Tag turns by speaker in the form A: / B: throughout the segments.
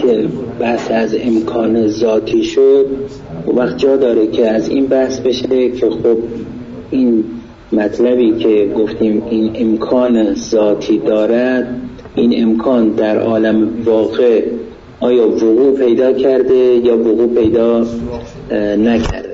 A: که بحث از امکان ذاتی شد، اون وقت جا داره که از این بحث بشه که خب این مطلبی که گفتیم این امکان ذاتی دارد، این امکان در عالم واقع آیا وقوع پیدا کرده یا وقوع پیدا نکرده.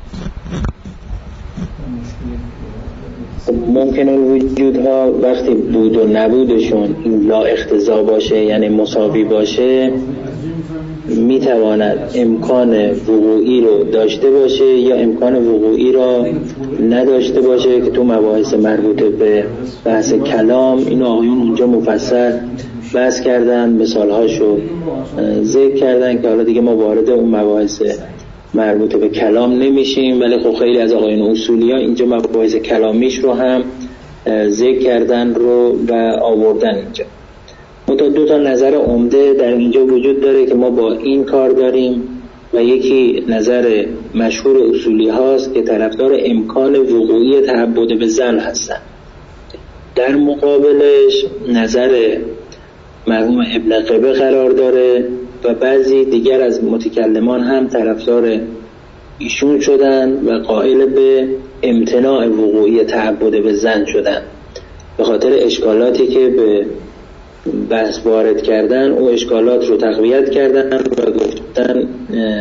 A: ممکنه وجودها وقتی بود و نبودشون این لا اقتضا باشه، یعنی مساوی باشه، میتواند امکان وقوعی رو داشته باشه یا امکان وقوعی را نداشته باشه، که تو مباحث مربوطه به بحث کلام اینو آقایون اونجا مفصل بحث کردن، مثالهاشو ذکر کردن که حالا دیگه ما وارد اون مباحث مربوط به کلام نمیشیم، ولی خب خیلی از آقایون اصولی ها اینجا مباحث کلامیش رو هم ذکر کردن رو و آوردن اینجا. دو تا نظر عمده در اینجا وجود داره که ما با این کار داریم و یکی نظر مشهور اصولی هاست که طرفدار امکان وقوعی تعبد به ظن هستن. در مقابلش نظر مرحوم ابن قبه قرار داره و بعضی دیگر از متکلمان هم طرفدار ایشون شدن و قائل به امتناع وقوعی تعبد به ظن شدن به خاطر اشکالاتی که به بحث وارد کردن. او اشکالات رو تقویت کردن و گفتن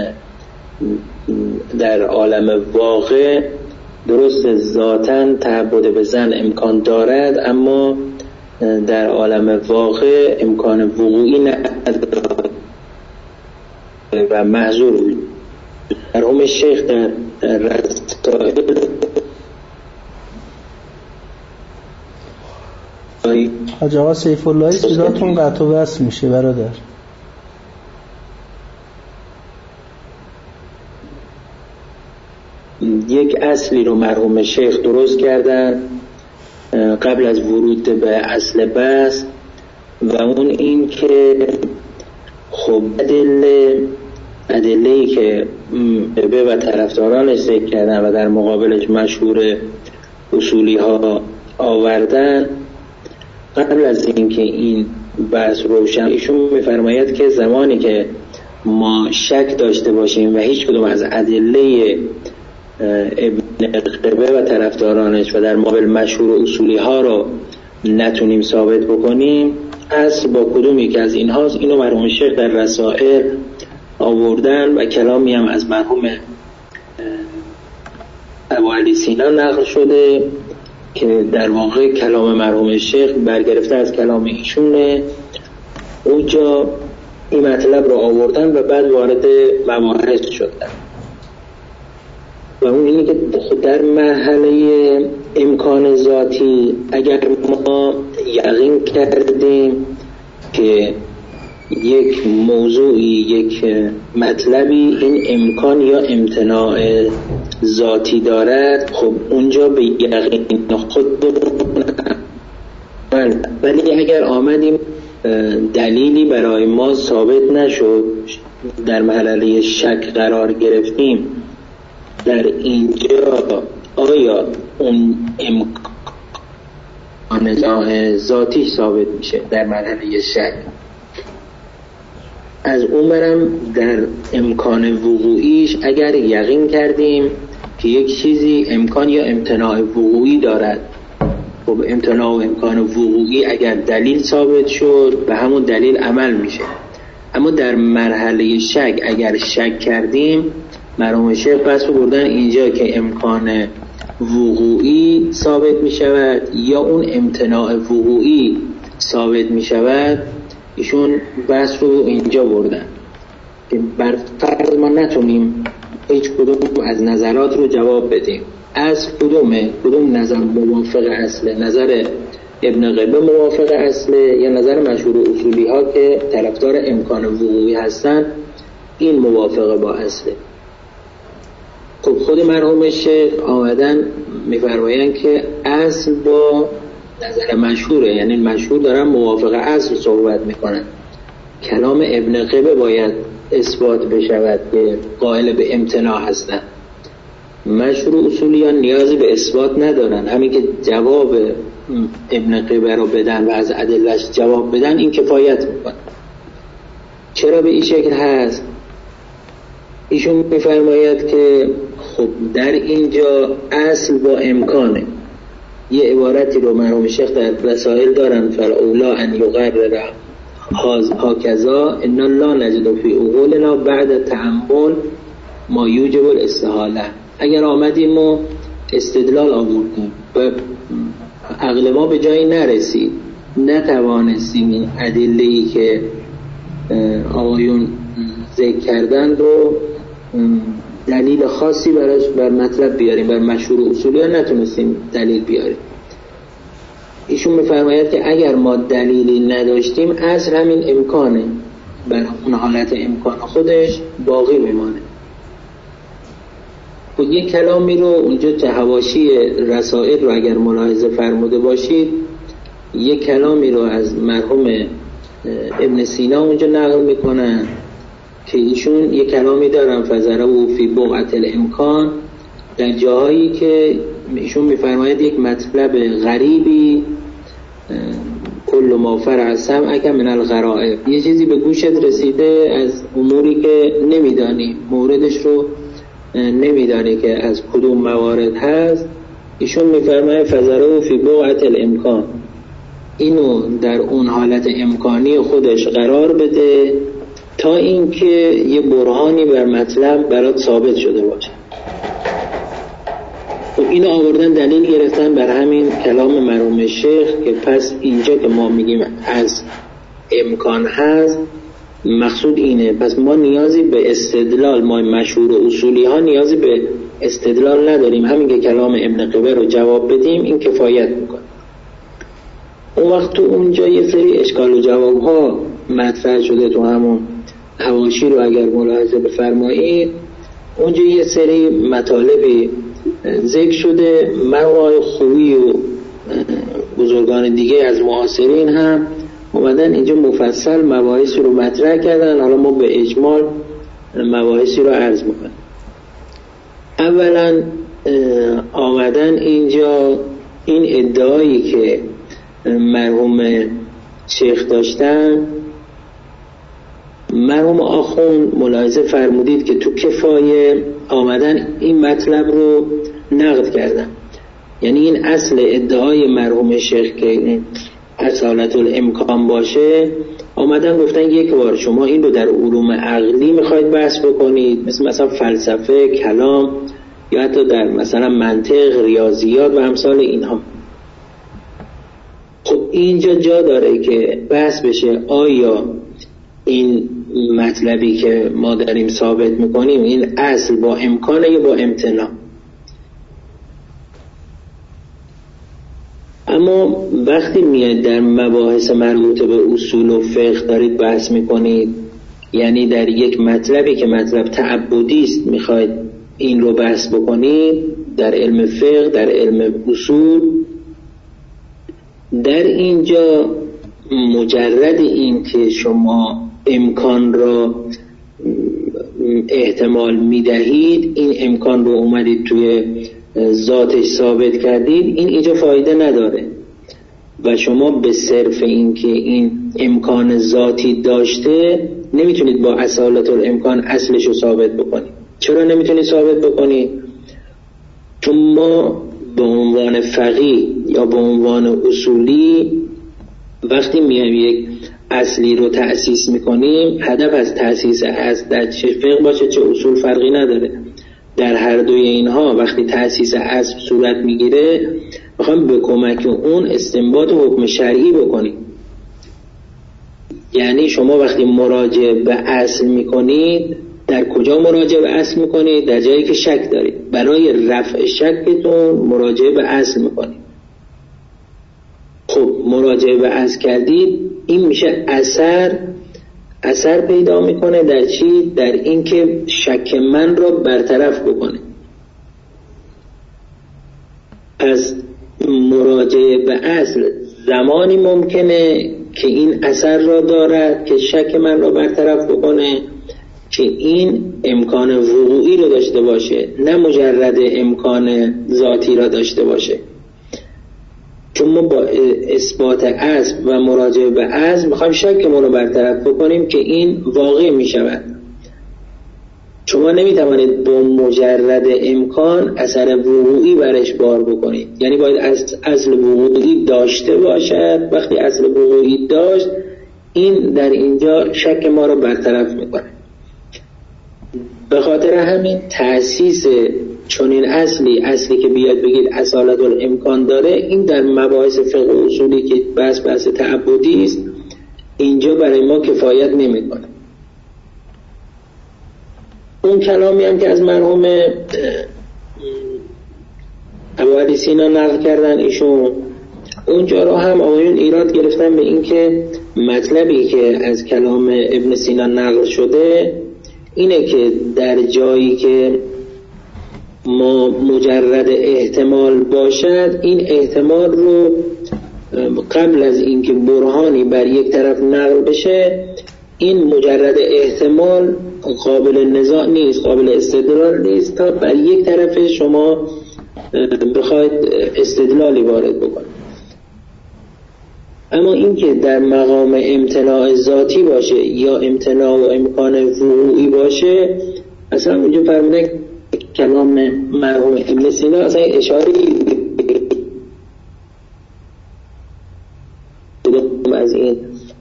A: در عالم واقع درست ذاتاً تعبد به ظن امکان دارد، اما در عالم واقع امکان وقوعی ندارد و محظور بود. مرحوم شیخ در رسائل
B: حاج آقا سیف اللهی صداتون قطع و وصل میشه برادر.
A: یک اصلی رو مرحوم شیخ درست کردن قبل از ورود به اصل بحث و اون این که خب ادله‌ای که به و طرفدارانش ذکر کردن و در مقابلش مشهور اصولی ها آوردن، قبل از اینکه این بحث روشن ایشون میفرماید که زمانی که ما شک داشته باشیم و هیچ کدوم از ادله ابن قبه و طرفدارانش و در مقابل مشهور اصولی ها رو نتونیم ثابت بکنیم، اصل با کدوم یکی از اینهاست. اینو مرحوم شیخ در رسائل آوردن و کلامی هم از مرحوم ابو علی سینا نقل شده که در واقع کلام مرحوم شیخ برگرفته از کلام ایشونه. اونجا این مطلب رو آوردن و بعد وارد مباحث شدن و اون اینه که در مرحله امکان ذاتی اگر ما یقین کردیم که یک موضوعی، یک مطلبی این امکان یا امتناع ذاتی دارد، خب اونجا به یقین خودمون، ولی اگر آمدیم دلیلی برای ما ثابت نشد، در مرحله شک قرار گرفتیم، در اینجا آیا اون امکان ذاتی ثابت میشه در مرحله شک؟ از اون برم در امکان وقوعیش اگر یقین کردیم که یک چیزی امکان یا امتناع وقوعی دارد، خب امتناع و امکان وقوعی اگر دلیل ثابت شد به همون دلیل عمل میشه. اما در مرحله شک اگر شک کردیم، مرحوم شیخ بس بردن اینجا که امکان وقوعی ثابت میشود یا اون امتناع وقوعی ثابت میشود. ایشون بحث رو اینجا بردن که بر فرض ما نتونیم هیچ کدوم از نظرات رو جواب بدیم، از کدوم نظر موافق اصله، نظر ابن قبه موافق اصله یا نظر مشهور اصولی ها که طرفدار امکان وقوعی هستن این موافقه با اصله. خب خود مرحوم شیخ آمدن میفرمایند که اصل با نظر مشهوره، یعنی مشهور دارن موافق اصل صحبت میکنن. کلام ابن قبه باید اثبات بشود که قائل به امتناع هستن. مشهور اصولیان نیازی به اثبات ندارن، همین که جواب ابن قبه رو بدن و از ادله‌اش جواب بدن این کفایت میکنه. چرا به این شکل هست؟ ایشون میفرماید که خب در اینجا اصل با امکانه. یه عبارتی رو مرحوم شیخ در رسائل دارن، فالاولا ان یقرر هاکذا ان لا نجد فی عقولنا بعد تأمل ما یوجب الاستحاله. اگر آمدیم و استدلال آوردیم و عقل ما به جایی نرسید، نتوانستیم این ادله‌ای که آقایون ذکر کردن رو دلیل خاصی براش بر مطلب بیاریم، بر مشهور اصولی ها نتونستیم دلیل بیاریم. ایشون میفرماید که اگر ما دلیلی نداشتیم اصل همین امکانه، بر اون حالت امکان خودش باقی میمانه. و یک کلامی رو اونجا که حواشی رسائل رو اگر ملاحظه فرموده باشید، یک کلامی رو از مرحوم ابن سینا اونجا نقل میکنن که ایشون یک کلامی دارن فزرعوا فی بقعة الامکان، در جاهایی که ایشون میفرماید یک مطلب غریبی کل ما فرع سمعک من الغرائب، یه چیزی به گوشت رسیده از اموری که نمیدانی، موردش رو نمیدانی که از کدوم موارد هست. ایشون میفرماید فزرعوا فی بقعة الامکان، اینو در اون حالت امکانی خودش قرار بده تا اینکه یه برهانی بر مطلب برات ثابت شده باشه. خب اینو آوردن دلیل گرفتن بر همین کلام مرحوم شیخ که پس اینجا که ما میگیم از امکان هست، مقصود اینه پس ما نیازی به استدلال، ما مشهور و اصولی ها نیازی به استدلال نداریم، همین که کلام ابن قبه رو جواب بدیم این کفایت میکنه. اون وقت تو اونجا یه سری اشکال و جواب ها مطرح شده، تو همون حواشی رو اگر ملاحظه بفرمایید اونجا یه سری مطالبی ذکر شده. مرحوم خویی و بزرگان دیگه از معاصرین هم اومدن اینجا مفصل مباحثی رو مطرح کردن. حالا ما به اجمال مباحثی رو عرض میکنم. اولا آمدن اینجا این ادعایی که مرحوم شیخ داشتن، مرحوم آخوند ملاحظه فرمودید که تو کفایه آمدن این مطلب رو نقد کردن، یعنی این اصل ادعای مرحوم شیخ که این اصالت الامکان باشه، آمدن گفتن یک بار شما این رو در علوم عقلی میخواید بحث بکنید، مثلا فلسفه، کلام، یا حتی در مثلا منطق، ریاضیات و امثال اینها. خب اینجا جا داره که بحث بشه آیا این مطلبی که ما داریم ثابت میکنیم این اصل با امکانه یا با امتناع. اما وقتی میاد در مباحث مربوط به اصول و فقه دارید بحث میکنید، یعنی در یک مطلبی که مطلب تعبدی است میخواید این رو بحث بکنید در علم فقه، در علم اصول، در اینجا مجرد این که شما امکان را احتمال میدهید، این امکان رو اومدید توی ذاتش ثابت کردید، این اینجا فایده نداره و شما به صرف این که این امکان ذاتی داشته نمیتونید با اصالت الامکان اصلش رو ثابت بکنید. چرا نمیتونید ثابت بکنید؟ چون ما به عنوان فقیه یا به عنوان اصولی وقتی میایم یک اصلی رو تأسیس میکنیم، هدف از تأسیس اصل در چه فقه باشه چه اصول فرقی نداره، در هر دوی اینها وقتی تأسیس اصل صورت میگیره میخوایم به کمک اون استنباط حکم شرعی بکنیم. یعنی شما وقتی مراجعه به اصل میکنید، در کجا مراجعه به اصل میکنید؟ در جایی که شک دارید. برای رفع شکتون مراجعه به اصل میکنید. خب مراجعه به اصل کردید، این میشه اثر پیدا میکنه در چی؟ در این که شک من را برطرف بکنه. پس مراجعه به اصل زمانی ممکنه که این اثر را دارد که شک من را برطرف بکنه که این امکان وقوعی رو داشته باشه، نه مجرد امکان ذاتی را داشته باشه. چون ما با اثبات اصل و مراجعه به اصل میخوایم شکمون رو برطرف بکنیم که این واقع میشود. شما نمیتوانید با مجرد امکان اثر وقوعی برش بار بکنید، یعنی باید اصل وقوعی داشته باشد. وقتی اصل وقوعی داشت، این در اینجا شک ما رو برطرف میکنه. به خاطر همین تأسیس چنین اصلی که بیاد بگید اصالت الامکان داره، این در مباحث فقه و اصولی که بحث تعبدی است اینجا برای ما کفایت نمیکنه. اون کلامی هم که از مرحوم ابوعلی سینا نقل کردن ایشون، اونجا رو هم آقایون ایراد گرفتن به این که مطلبی که از کلام ابن سینا نقل شده اینه که در جایی که ما مجرد احتمال باشد، این احتمال رو قبل از اینکه برهانی بر یک طرف نقل بشه، این مجرد احتمال قابل نزاع نیست، قابل استدلال نیست تا بر یک طرف شما بخواید استدلالی وارد بکنید. اما این که در مقام امتناع ذاتی باشه یا امتناع و امکان وقوعی باشه، اصلا اونجا فرموده کلام مرحوم ابن سینا اصلا اشاره از این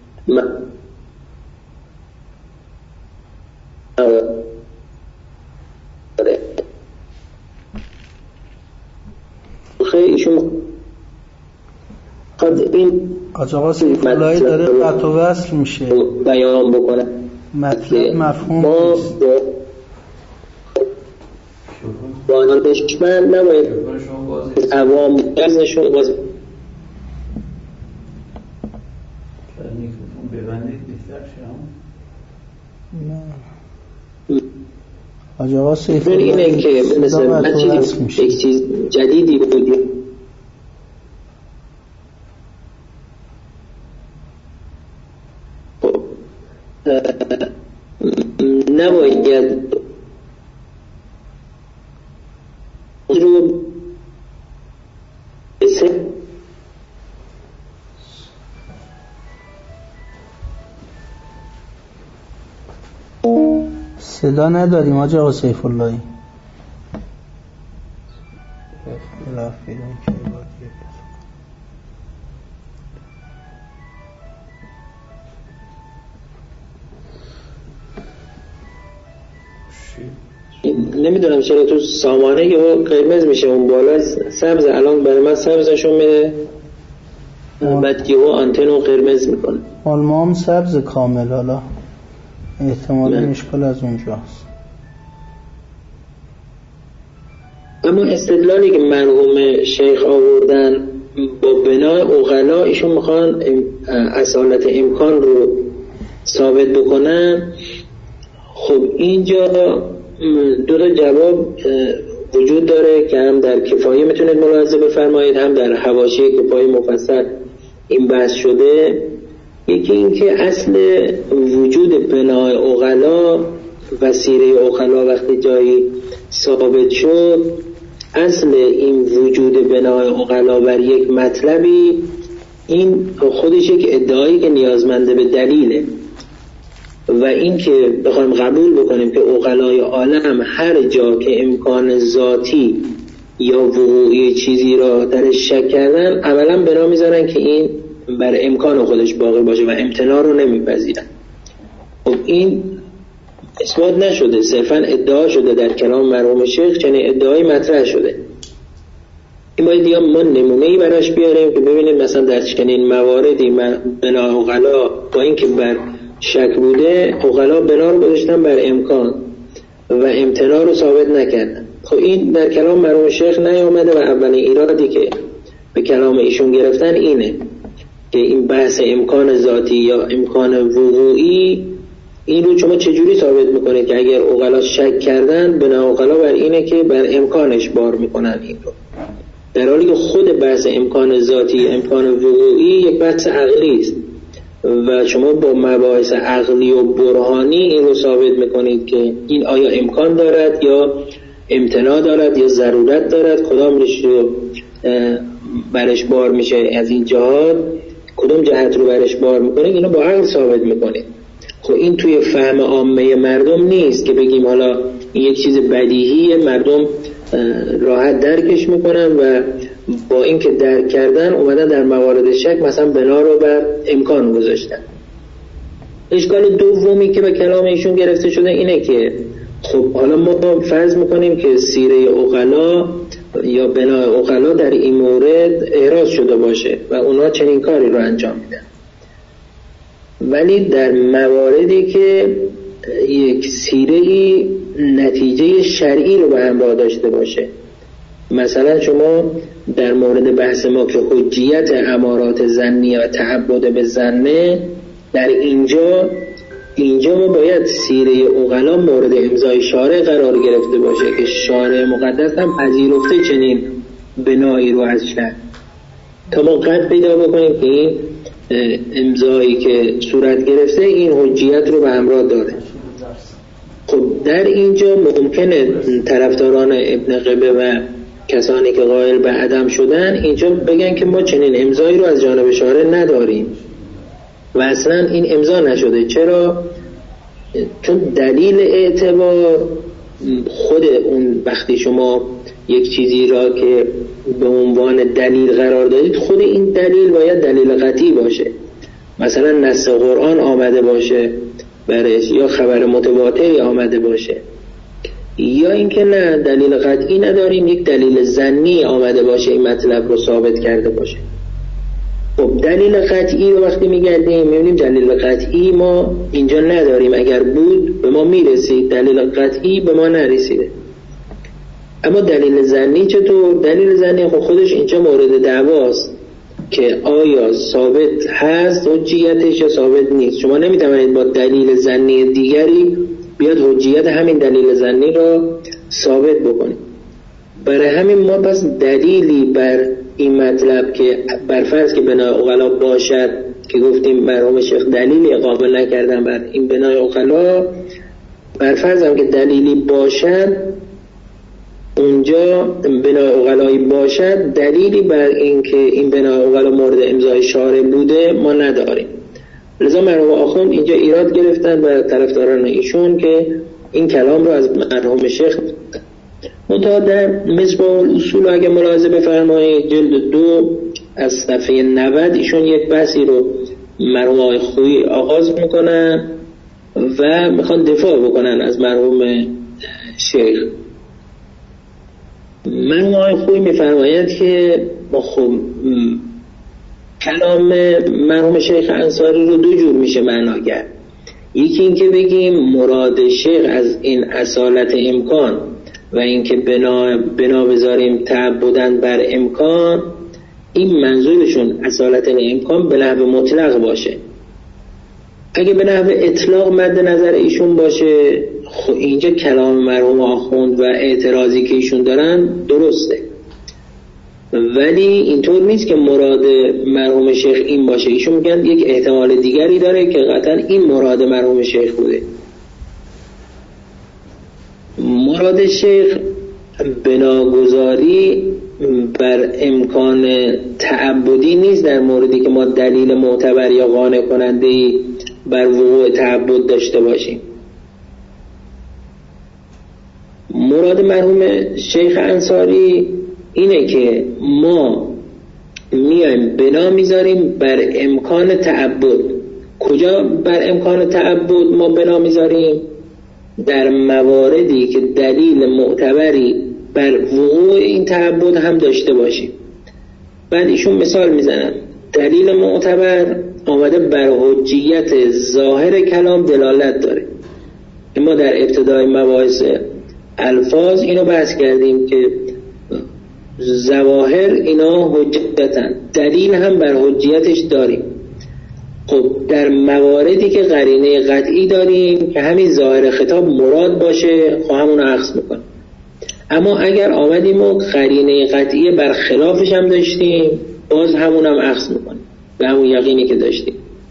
A: خیلیشون قد این
B: آقا سیفالایی داره قطع و وصل میشه
A: بیان بکنه
B: مطلب مفهوم نیست.
A: با دانشمند نباید عوام ازشون باز
B: آقا سیفالایی
A: اینه که مثلا یک چیز جدیدی بودی نباید رو
B: صدا نداریم آقا سیفالایی.
A: نمیدونم چرا تو سامانه یه قرمز میشه اون بالا سبز، الان برای من سبزشون میده بعد یه آنتنو قرمز میکنه.
B: ما هم سبز کامل، حالا احتمالا مشکل از اونجاست.
A: اما استدلالی که مرحوم شیخ آوردن با بنای عقلا، ایشون میخوان اصالت امکان رو ثابت بکنن. خب اینجا دو تا جواب وجود داره که هم در کفایه میتونید ملاحظه بفرمایید، هم در حواشی کفایه مفصل این بحث شده. یکی این که اصل وجود بنای عقلا، وسیله عقلا وقتی جایی ثابت شد، اصل این وجود بنای عقلا بر یک مطلبی، این خودش یک ادعایی که نیازمنده به دلیله. و این که بخوایم قبول بکنیم که عقلای عالم هر جا که امکان ذاتی یا وقوعی چیزی را درش شک کردن، اولا بنا میذارن که این بر امکان خودش باقی باشه و امتناع رو نمیپذیرن. خب این اثبات نشده، صرفا ادعا شده در کلام مرحوم شیخ، چنین ادعایی مطرح شده. این باید دیگه ما نمونه‌ای براش بیاریم که ببینیم مثلا در چنین مواردی بنا عقلا با اینکه بر شک بوده، عقلا بنا رو گذاشتن بر امکان و امتناع رو ثابت نکردن. خب این در کلام مرحوم شیخ نیامده و اولین ایرادی که به کلام ایشون گرفتن اینه که این بحث امکان ذاتی یا امکان وقوعی، این رو شما چجوری ثابت میکنید که اگر عقلا شک کردن، بنا عقلا بر اینه که بر امکانش بار میکنن این رو، در حالی که خود بحث امکان ذاتی، امکان وقوعی یک بحث عقلی است و شما با مباحث عقلی و برهانی این رو ثابت میکنید که این آیا امکان دارد یا امتناع دارد یا ضرورت دارد، کدامش رو برش بار میشه از این جهات، کدوم جهت رو برش بار میکنه، اینو با عقل ثابت میکنه. خب این توی فهم عامه مردم نیست که بگیم حالا این یک چیز بدیهیه، مردم راحت درکش میکنن و با این که درک کردن اومدن در موارد شک مثلا بنا رو بر امکان گذاشتن. اشکال دومی که به کلام ایشون گرفته شده اینه که خب حالا ما فرض میکنیم که سیره عقلا یا بنای عقلا در این مورد احراز شده باشه و اونا چنین کاری رو انجام میدن، ولی در مواردی که یک سیره‌ای نتیجه شرعی رو به همراه داشته باشه، مثلا شما در مورد بحث ما که حجیت امارات ظنیه و تعبد به ظنه، در اینجا ما باید سیره عقلا مورد امضای شارع قرار گرفته باشه که شارع مقدس هم پذیرفته چنین بنایی رو از شرع، تا ما قد پیدا بکنیم که این امضایی که صورت گرفته این حجیت رو به همراه داره. خب در اینجا ممکنه طرفداران ابن قبه و کسانی که قائل به عدم شدن اینجا بگن که ما چنین امضایی رو از جانب شارع نداریم و اصلا این امضا نشده. چرا؟ چون دلیل اعتبار خود اون وقتی شما یک چیزی را که به عنوان دلیل قرار دادید، خود این دلیل باید دلیل قطعی باشه، مثلا نص قرآن آمده باشه برش یا خبر متواتری آمده باشه، یا اینکه نه دلیل قطعی نداریم، یک دلیل ظنی آمده باشه این مطلب رو ثابت کرده باشه. خب دلیل قطعی رو وقتی میگردیم میبینیم دلیل قطعی ما اینجا نداریم، اگر بود به ما میرسید، دلیل قطعی به ما نرسیده. اما دلیل ظنی چطور؟ دلیل ظنی خب خودش اینجا مورد دعواست که آیا ثابت هست حجیتش یا ثابت نیست. شما نمیتوانید با دلیل ظنی دیگری بیاد حجیت همین دلیل ظنی را ثابت بکنید. برای همین ما پس دلیلی بر این مطلب که بر فرض که بنای عقلا باشد، که گفتیم مرحوم شیخ دلیلی قابل نکردن بر این بنای عقلا، بر فرض هم که دلیلی باشد، اونجا بنای عقلایی باشد، دلیلی بر این که این بنای عقلا مورد امضای شارع بوده ما نداریم. لذا مرحوم آخوند اینجا ایراد گرفتن و طرفداران ایشون که این کلام رو از مرحوم شیخ منتها در مصباح الاصول اگه ملاحظه بفرمایید جلد 2 از صفحه 90 ایشون یک بحثی رو مرحوم آقای خویی آغاز میکنن و میخوان دفاع بکنن از مرحوم شیخ. مرحوم آقای خویی میفرماید که خب کلام مرحوم شیخ انصاری رو دو جور میشه معنا کرد. یکی این که بگیم مراد شیخ از این اصالت امکان و اینکه بنا بذاریم تعبدن بر امکان، این منظورشون اصالت امکان به نحو مطلق باشه. اگه به نحو اطلاق مد نظر ایشون باشه، خب اینجا کلام مرحوم آخوند و اعتراضی که ایشون دارن درسته، ولی اینطور نیست که مراد مرحوم شیخ این باشه. ایشون میگن یک احتمال دیگری داره که قطعا این مراد مرحوم شیخ بوده. مراد شیخ بناگذاری بر امکان تعبدی نیست در موردی که ما دلیل معتبر یا قانع کننده‌ای بر وقوع تعبد داشته باشیم. مراد مرحوم شیخ انصاری اینه که ما میایم بنا میذاریم بر امکان تعبد. کجا بر امکان تعبد ما بنا میذاریم؟ در مواردی که دلیل معتبری بر وقوع این تعبد هم داشته باشیم. بعد ایشون مثال میزنن دلیل معتبر آمده بر حجیت ظاهر کلام دلالت داره. ما در ابتدای مباحث الفاظ اینو بحث کردیم که ظواهر اینا حجتن، دلیل هم بر حجیتش داریم. خب در مواردی که قرینه قطعی داریم که همین ظاهر خطاب مراد باشه، خب همون رو اخذ میکنیم. اما اگر آمدیم و قرینه قطعی بر خلافش هم داشتیم، باز همون هم اخذ میکنیم به همون یقینی که داشتیم.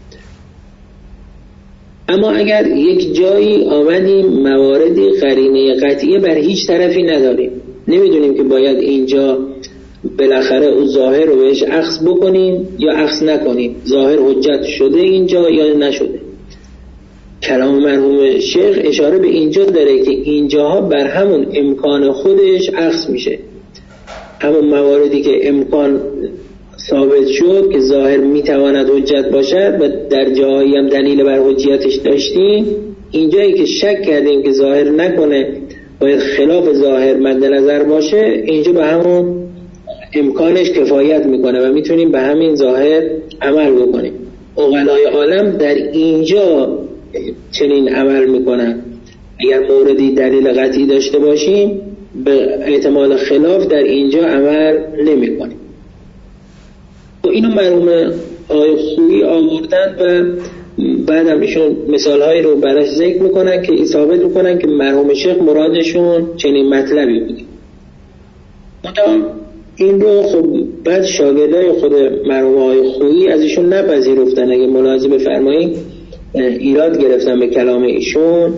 A: اما اگر یک جایی آمدیم مواردی قرینه قطعی بر هیچ طرفی نداریم، نمیدونیم که باید اینجا بالاخره اون ظاهر رو بهش اخذ بکنیم یا اخذ نکنیم، ظاهر حجت شده اینجا یا نشده. کلام مرحوم شیخ اشاره به اینجا داره که اینجاها بر همون امکان خودش اخذ میشه، همون مواردی که امکان ثابت شد که ظاهر میتواند حجت باشد و در جایی هم دلیل بر حجیتش داشتیم، اینجایی که شک کردیم که ظاهر نکنه باید خلاف ظاهر مد نظر باشه، اینجا به همون امکانش کفایت میکنه و میتونیم به همین ظاهر عمل بکنیم. عقلای عالم در اینجا چنین عمل میکنن. اگر موردی دلیل قطعی داشته باشیم به احتمال خلاف در اینجا عمل نمی کنیم. اینو مرحوم آقای خویی آوردن و بعد هم ایشون مثالهایی رو براش ذکر میکنن که ثابت میکنن که مرحوم شیخ مرادشون چنین مطلبی بود. این رو خب بعد شاگردای خود مرحوم آقای خویی از ایشون نپذیرفتن. اگه ملاحظه بفرمایید ایراد گرفتن به کلام ایشون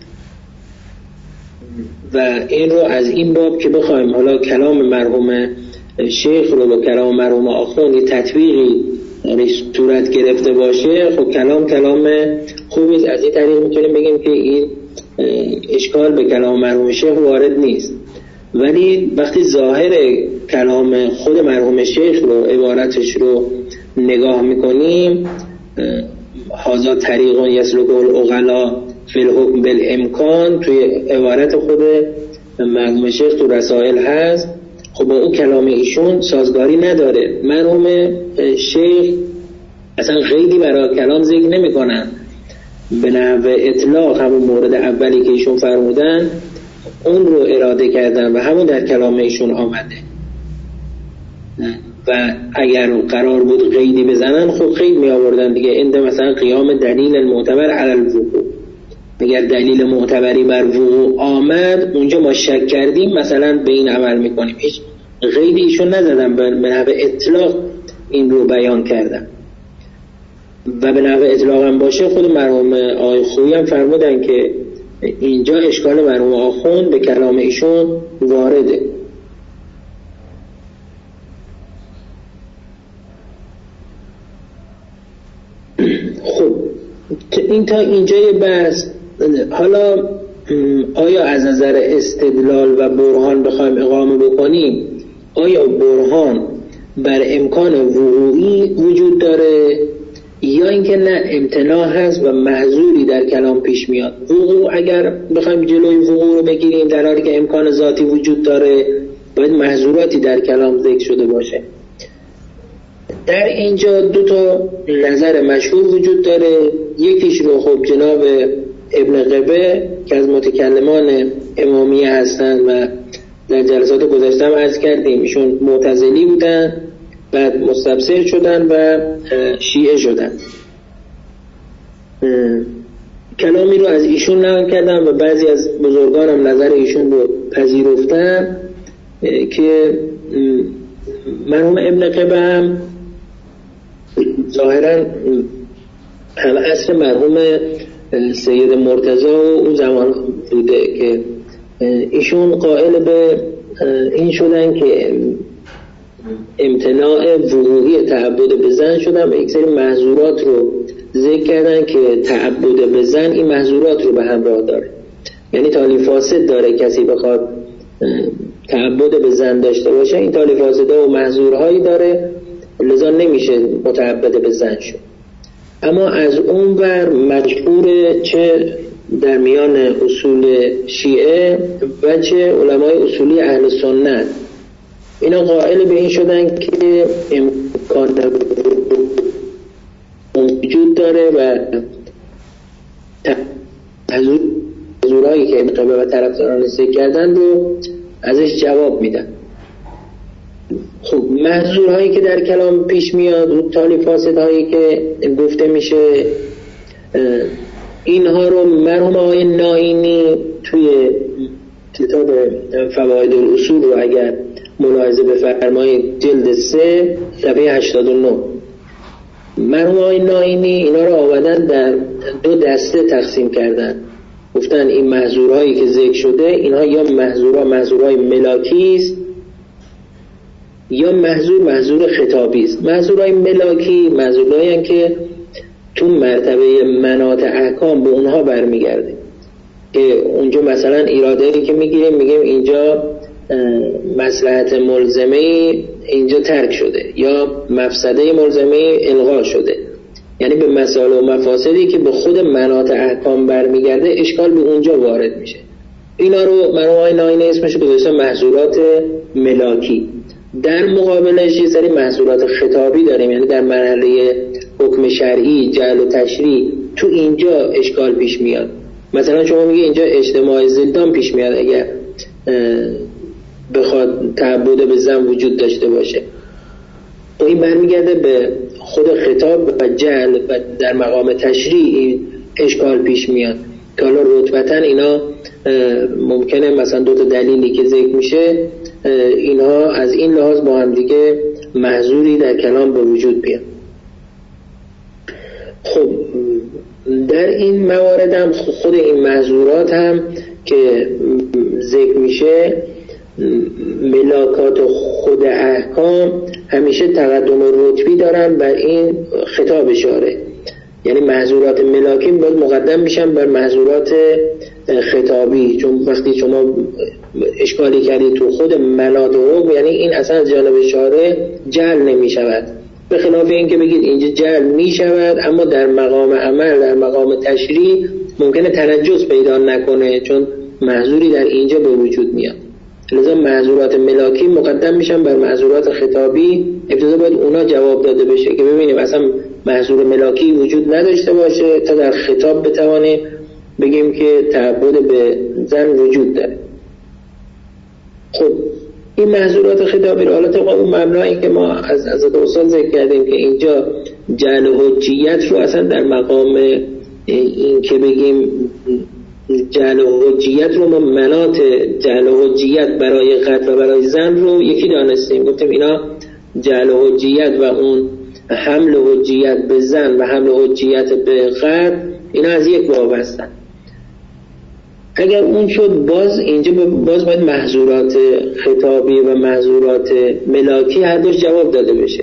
A: و این رو از این باب که بخوایم حالا کلام مرحوم شیخ رو با کلام مرحوم آخوند یه تطبیقی صورت گرفته باشه، خب کلام خوبی از این طریق میتونیم بگیم که این اشکال به کلام مرحوم شیخ وارد نیست. ولی وقتی ظاهر کلام خود مرحوم شیخ رو عبارتش رو نگاه میکنیم، هذا طریق یسلک العقلا فی الحکم بالامکان توی عبارت خود مرحوم شیخ تو رسائل هست، خب با اون کلام ایشون سازگاری نداره. مرحوم شیخ اصلا قیدی برای کلام ذکر نمی کنن، به نحو اطلاق همون مورد اولی که ایشون فرمودن اون رو اراده کردن و همون در کلام ایشون آمده و اگر قرار بود قیدی بزنن خب قید می آوردن دیگه. انده مثلا قیام دلیل المعتبر علی الوقوع، اگر دلیل معتبری بر وقوع آمد اونجا ما شک کردیم مثلا به این عمل میکنیم. هیچ قیدی ایشون نزدن، به نحو اطلاق این رو بیان کردن و به نحو اطلاق هم باشه خود مرحوم آقای خویی هم فرمودن که اینجا اشکال مرحوم آخوند به کلام ایشون وارده. خب این تا اینجای بحث. حالا آیا از نظر استدلال و برهان بخوایم اقامه بکنیم، آیا برهان بر امکان وقوعی وجود داره یا اینکه نه امتناع هست و محظوری در کلام پیش میاد؟ وقوع اگر بخوایم جلوی وقوع رو بگیریم در حالی که امکان ذاتی وجود داره باید محظوراتی در کلام ذکر شده باشه. در اینجا دو تا نظر مشهور وجود داره. یکیش رو خب جناب ابن قبه که از متکلمان امامیه هستن و در جلسات گذشته هم عرض کردیم ایشون معتزلی بودن، بعد مستبصر شدن و شیعه شدن. کلامی رو از ایشون نقل کردن و بعضی از بزرگان هم نظر ایشون رو پذیرفتن که مرحوم ابن قبه هم ظاهرا هم عصر مرحوم سید مرتضی و اون زمان بوده که ایشون قائل به این شدن که امتناع وقوعی تعبد به زن شدن و یک سری محظورات رو ذکر کردن که تعبد به زن این محظورات رو به همراه داره. یعنی تالی فاسد داره کسی بخواد تعبد به زن داشته باشه، این تالی فاسدها و محظورهایی داره، لذا نمیشه متعبد به زن شد. اما از اون ور مشهور چه در میان اصول شیعه و چه علمای اصولی اهل سنت اینا قائل به این شدن که امکان وجود داره و حضورهایی که امقبه و طرفداران ذکر کردن رو ازش جواب میدن. خب محظورهایی که در کلام پیش میاد و تالی فاسدهایی که گفته میشه اینها رو مرحوم آقای نائینی توی کتاب فواید الاصول رو اگر ملاحظه بفرمایید جلد 3 صفحه 89 مرحوم آقای نائینی اینا رو آوردن در دو دسته تقسیم کردن. گفتن این محظورهایی که ذکر شده اینها یا محظورهای ملاکی است یا محضور خطابی است. محضورهای ملاکی محضورهایی هستند که تو مرتبه مناط احکام به اونها برمیگرده، که اونجا مثلا ایرادایی که میگیم اینجا مصلحت ملزمه اینجا ترک شده یا مفسده ملزمه الغا شده، یعنی به مسائل و مفاسدی که به خود مناط احکام برمیگرده اشکال به اونجا وارد میشه. اینا رو مرحوم ناینی اسمش گذاشتن محظورات ملاکی. در مقابلش یه سری محظورات خطابی داریم، یعنی در مرحله حکم شرعی جعل و تشریع تو اینجا اشکال پیش میاد. مثلا شما میگه اینجا اجتماع زندان پیش میاد اگر بخواد تعبد به زن وجود داشته باشه، و این برمیگرده به خود خطاب و جعل و در مقام تشریع اشکال پیش میاد که حالا رتبتا اینا ممکنه مثلا دو تا دلیلی که ذکر میشه اینها از این لحاظ با هم دیگه محظوری در کلام به وجود بیاد. خب در این موارد هم خود این محظورات هم که ذکر میشه ملاکات خود احکام همیشه تقدم رتبی دارن بر این خطاب اشاره، یعنی محظورات ملاکی باید مقدم میشن بر محظورات خطابی، چون وقتی شما اشکالی کردید تو خود مناط حکم یعنی این اصلا از جانب اشاره جعل نمیشود، به خلاف این که بگید اینجا جعل میشود اما در مقام عمل در مقام تشریع ممکنه تنجس پیدا نکنه چون محظوری در اینجا به وجود میاد. لذا محظورات ملاکی مقدم میشن بر محظورات خطابی، ابتدا باید اونا جواب داده بشه که ببینیم اصلا محظور ملاکی وجود نداشته باشه تا در خطاب بتوانیم بگیم که تعبد به زن وجود داره. خب این محظورات خطابی رو حالا طبق اون مبنایی که ما از استاد ذکر کردیم که اینجا جعل حجیت رو اصلا در مقام این که بگیم جعل حجیت رو ما مناط جعل حجیت برای قطع و برای زن رو یکی دانستیم، گفتیم اینا جعل حجیت و اون حمل حجیت به زن و حمل حجیت به قطع اینا از یک باب هستن. اگر اون شد باز اینجا باز باید محظورات خطابی و محظورات ملاکی هر دوش جواب داده بشه.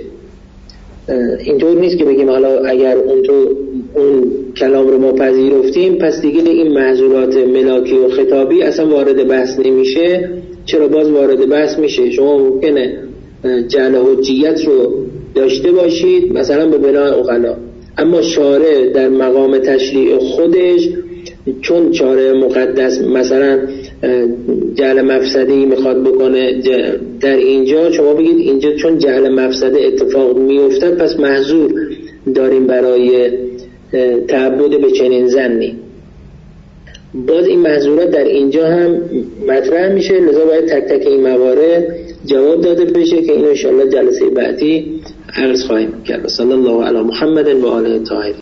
A: اینطور نیست که بگیم حالا اگر اون کلام رو ما پذیرفتیم پس دیگه این محظورات ملاکی و خطابی اصلا وارد بحث نمیشه. چرا باز وارد بحث میشه؟ شما ممکنه جعل حجیت رو داشته باشید مثلا به بنای عقلا، اما شارع در مقام تشریع خودش چون شارع مقدس مثلا جعل مفسدی میخواد بکنه در اینجا شما بگید اینجا چون جعل مفسده اتفاق میافتد پس محظور داریم برای تعبد به چنین زنی. باز این محظورات در اینجا هم مطرح میشه، لذا باید تک تک این موارد جواب داده بشه که اینو انشاءالله جلسه بعدی عرض خواهیم کرد. صلی الله علی محمد و آله الطاهرین.